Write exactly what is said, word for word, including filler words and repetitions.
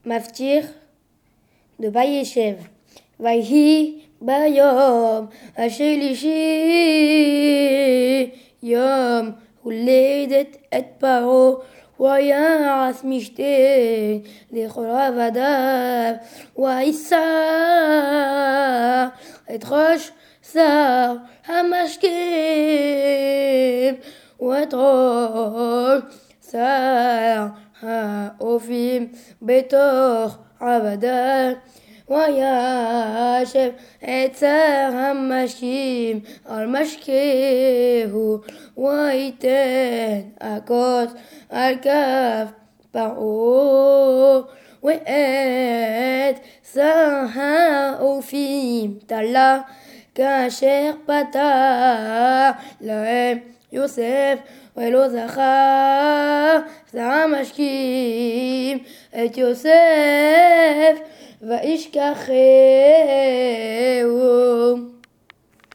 מפציר de וישב. ויהי ביום השלישי יום הולדת את פרעה ויעש משתה לכל עבדיו ויישא את ראש שר המשקים ואת ראש שר האופים בתוך עבדיו וישב את שר המשקים על משקהו וייתן הכוס על כף פרעה ואת שר האופים תלה כאשר פתח להם יוסף ולא זכר שר המשקים את יוסף וישכחם